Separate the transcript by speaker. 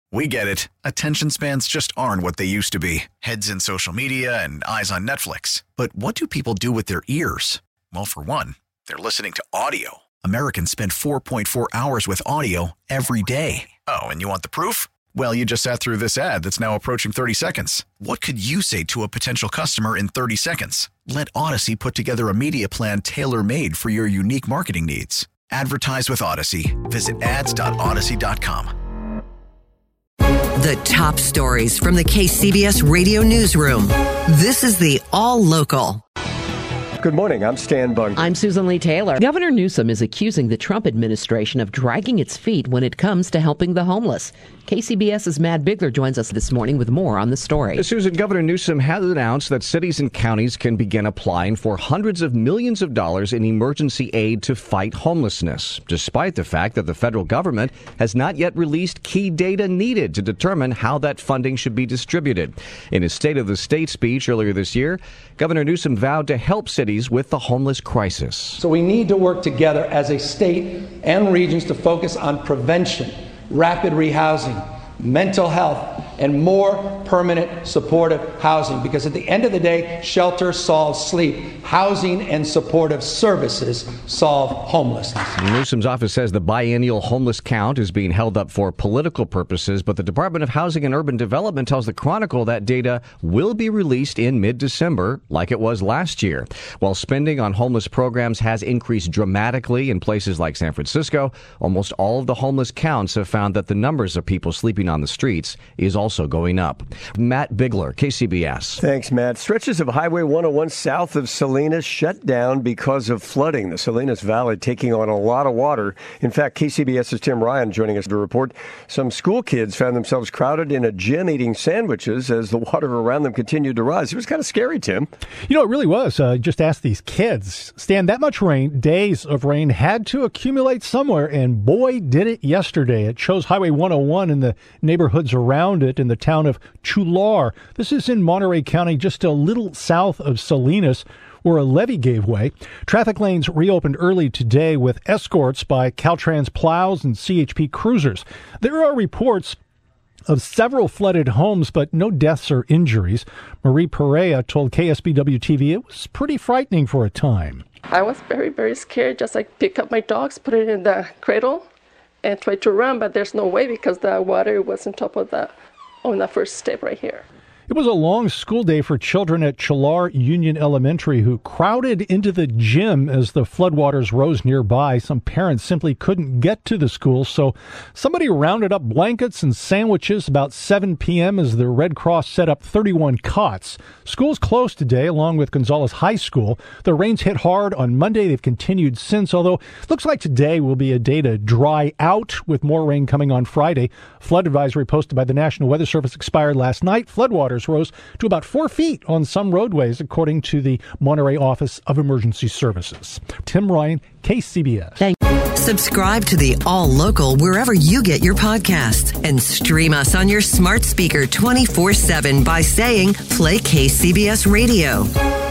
Speaker 1: We get it. Attention spans just aren't what they used to be. Heads in social media and eyes on Netflix. But what do people do with their ears? Well, for one, they're listening to audio. Americans spend 4.4 hours with audio every day. Oh, and you want the proof? Well, you just sat through this ad that's now approaching 30 seconds. What could you say to a potential customer in 30 seconds? Let Odyssey put together a media plan tailor-made for your unique marketing needs. Advertise with Odyssey. Visit ads.odyssey.com.
Speaker 2: The top stories from the KCBS Radio Newsroom. This is the All Local.
Speaker 3: Good morning. I'm Stan Bunker.
Speaker 4: I'm Susan Lee Taylor. Governor Newsom is accusing the Trump administration of dragging its feet when it comes to helping the homeless. KCBS's Matt Bigler joins us this morning with more on the story.
Speaker 5: Susan, Governor Newsom has announced that cities and counties can begin applying for hundreds of millions of dollars in emergency aid to fight homelessness, despite the fact that the federal government has not yet released key data needed to determine how that funding should be distributed. In his State of the State speech earlier this year, Governor Newsom vowed to help cities with the homeless crisis.
Speaker 6: So we need to work together as a state and regions to focus on prevention, rapid rehousing, mental health, and more permanent supportive housing. Because at the end of the day, shelter solves sleep. Housing and supportive services solve homelessness.
Speaker 5: Newsom's office says the biennial homeless count is being held up for political purposes, but the Department of Housing and Urban Development tells the Chronicle that data will be released in mid-December, like it was last year. While spending on homeless programs has increased dramatically in places like San Francisco, almost all of the homeless counts have found that the numbers of people sleeping on the streets is also going up. Matt Bigler, KCBS.
Speaker 3: Thanks, Matt. Stretches of Highway 101 south of Salinas shut down because of flooding. The Salinas Valley taking on a lot of water. In fact, KCBS's Tim Ryan joining us to report some school kids found themselves crowded in a gym eating sandwiches as the water around them continued to rise. It was kind of scary, Tim.
Speaker 7: You know, it really was. Just ask these kids. Stan, that much rain, days of rain, had to accumulate somewhere, and boy, did it yesterday. It shows Highway 101 and the neighborhoods around it in the town of Chular. This is in Monterey County, just a little south of Salinas, where a levee gave way. Traffic lanes reopened early today with escorts by Caltrans plows and CHP cruisers. There are reports of several flooded homes, but no deaths or injuries. Marie Perea told KSBW-TV it was pretty frightening for a time.
Speaker 8: I was very, very scared. Just like pick up my dogs, put it in the cradle, and try to run, but there's no way because the water was on top of on the first step right here.
Speaker 7: It was a long school day for children at Chular Union Elementary who crowded into the gym as the floodwaters rose nearby. Some parents simply couldn't get to the school, so somebody rounded up blankets and sandwiches about 7 p.m. as the Red Cross set up 31 cots. Schools closed today, along with Gonzales High School. The rains hit hard on Monday. They've continued since, although it looks like today will be a day to dry out with more rain coming on Friday. Flood advisory posted by the National Weather Service expired last night. Floodwaters rose to about 4 feet on some roadways, according to the Monterey Office of Emergency Services. Tim Ryan, KCBS.
Speaker 2: Subscribe to the All Local wherever you get your podcasts and stream us on your smart speaker 24/7 by saying, play KCBS Radio.